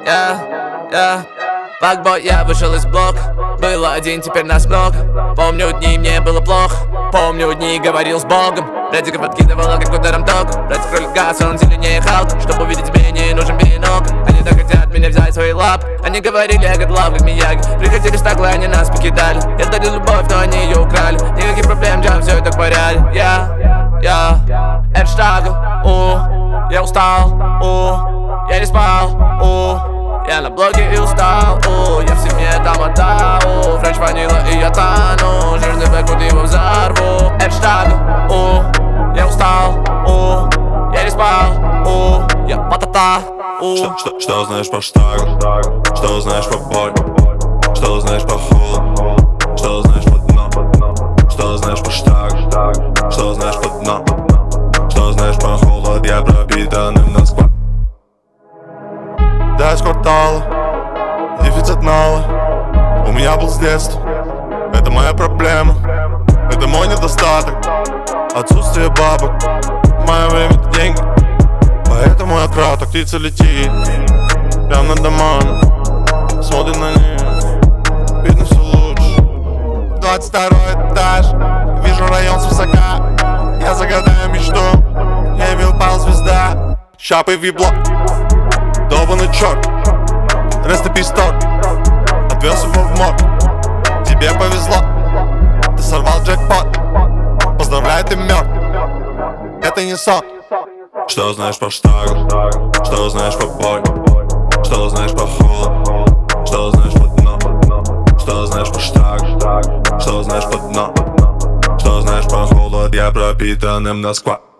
Факбой, я вышел из блока. Было один, теперь нас много. Помню дни, мне было плохо. Помню дни, говорил с Богом. Братика подкидывала, как ударом тока. Братик рулит газ, он зеленее Халка. Чтобы увидеть меня, нужен бинокль. Они так хотят меня взять в свои лапы. Они говорили, я годлав, как Мияги. Приходили стаклы, они нас покидали. Я дарил любовь, но они ее украли. Никаких проблем, джам, все это в порядке. Это штагл, я устал, я не спал, я на блоке и устал, я в семье там отдал, френч ванила и я тану, жирный бэквуд его взорву. Это штагл, я устал, я не спал, я патата. Что знаешь про штагл? Что знаешь про боль? Что знаешь про холод? Что знаешь про дно? Что знаешь про штагл? Что знаешь про дно? Что знаешь про холод? Я пропитанным насквозь. Да, из квартала, дефицит нала. У меня был с детства, это моя проблема. Это мой недостаток, отсутствие бабок. Мое время — это деньги, поэтому я краток. Птица летит прямо над домами, смотрит на нее, видно все лучше. 22 этаж, вижу район свысока. Я загадаю мечту, я упал звезда. Шапы вибло, долбаный черт, растопись торт. Отвез его в морг, тебе повезло, ты сорвал джекпот. Поздравляю, ты мертв, это не сон. Что знаешь про штагл? Что знаешь про боль? Что знаешь про холод? Что знаешь про дно? Что знаешь про штагл? Что знаешь про дно? Что знаешь про холод? Я пропитанным насквозь.